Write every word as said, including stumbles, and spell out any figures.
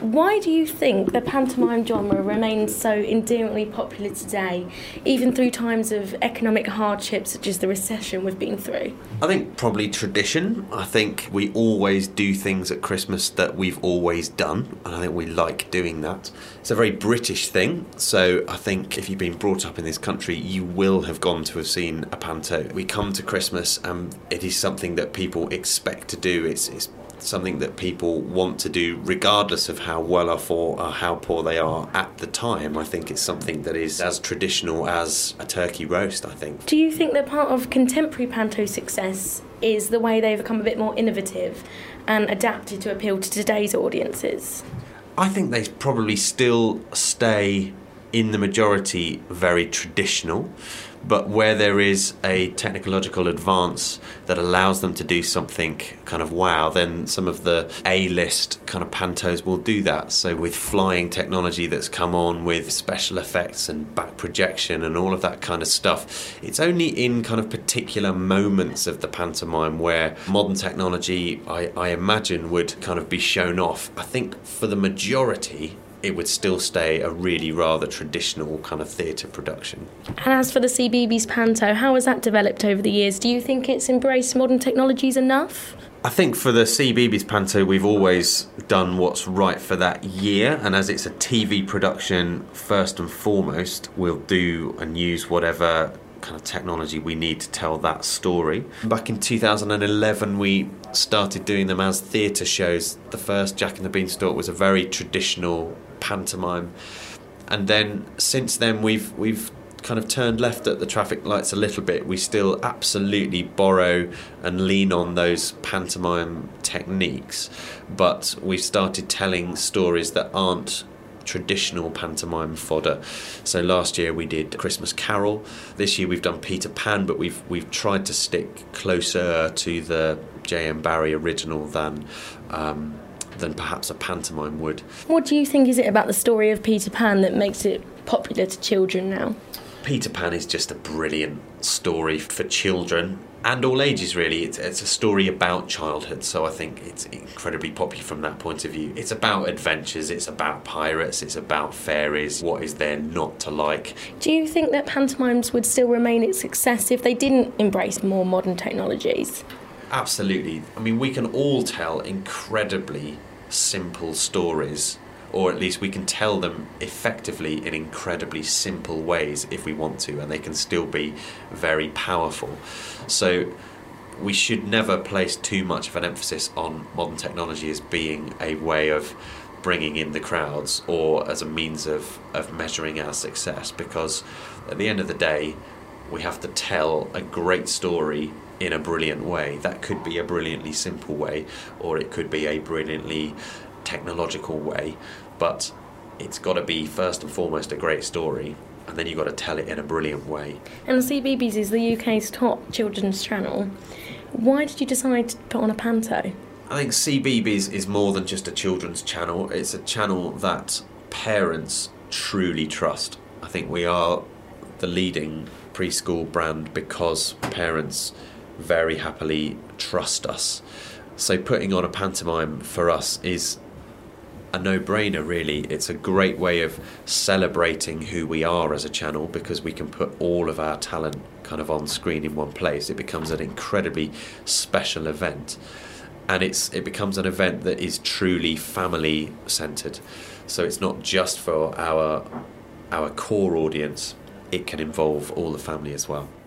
Why do you think the pantomime genre remains so endearingly popular today, even through times of economic hardship such as the recession we've been through? I think probably tradition. I think we always do things at Christmas that we've always done, and I think we like doing that. It's a very British thing, so I think if you've been brought up in this country, you will have gone to have seen a panto. We come to Christmas and it is something that people expect to do. It's, it's something that people want to do regardless of how well off or how poor they are at the time. I think it's something that is as traditional as a turkey roast, I think. Do you think that part of contemporary panto success is the way they've become a bit more innovative and adapted to appeal to today's audiences? I think they probably still stay, in the majority, very traditional, but where there is a technological advance that allows them to do something kind of wow, then some of the A-list kind of pantos will do that. So with flying technology that's come on, with special effects and back projection and all of that kind of stuff, it's only in kind of particular moments of the pantomime where modern technology, I, I imagine, would kind of be shown off. I think for the majority, it would still stay a really rather traditional kind of theatre production. And as for the C B B S panto, how has that developed over the years? Do you think it's embraced modern technologies enough? I think for the C B B S panto, we've always done what's right for that year, and as it's a T V production, first and foremost, we'll do and use whatever kind of technology we need to tell that story. Back in two thousand eleven, we started doing them as theatre shows. The first Jack and the Beanstalk was a very traditional pantomime, and then since then we've we've kind of turned left at the traffic lights a little bit. We still absolutely borrow and lean on those pantomime techniques, but we've started telling stories that aren't traditional pantomime fodder. So last year we did Christmas Carol. This year we've done Peter Pan, but we've we've tried to stick closer to the J M Barrie original than um, than perhaps a pantomime would. What do you think is it about the story of Peter Pan that makes it popular to children now? Peter Pan is just a brilliant story for children and all ages, really. It's, it's a story about childhood, so I think it's incredibly popular from that point of view. It's about adventures, it's about pirates, it's about fairies. What is there not to like? Do you think that pantomimes would still remain its success if they didn't embrace more modern technologies? Absolutely. I mean, we can all tell incredibly simple stories, or at least we can tell them effectively in incredibly simple ways if we want to, and they can still be very powerful. So we should never place too much of an emphasis on modern technology as being a way of bringing in the crowds or as a means of, of measuring our success, because at the end of the day, we have to tell a great story in a brilliant way. That could be a brilliantly simple way, or it could be a brilliantly technological way, but it's got to be first and foremost a great story, and then you've got to tell it in a brilliant way. And the C B B S is the U K's top children's channel. Why did you decide to put on a panto? I think C B B S is more than just a children's channel. It's a channel that parents truly trust. I think we are the leading preschool brand because parents very happily trust us. So putting on a pantomime for us is a no-brainer, really. It's a great way of celebrating who we are as a channel, because we can put all of our talent kind of on screen in one place. It becomes an incredibly special event, and it's it becomes an event that is truly family centered. So it's not just for our our core audience, it can involve all the family as well.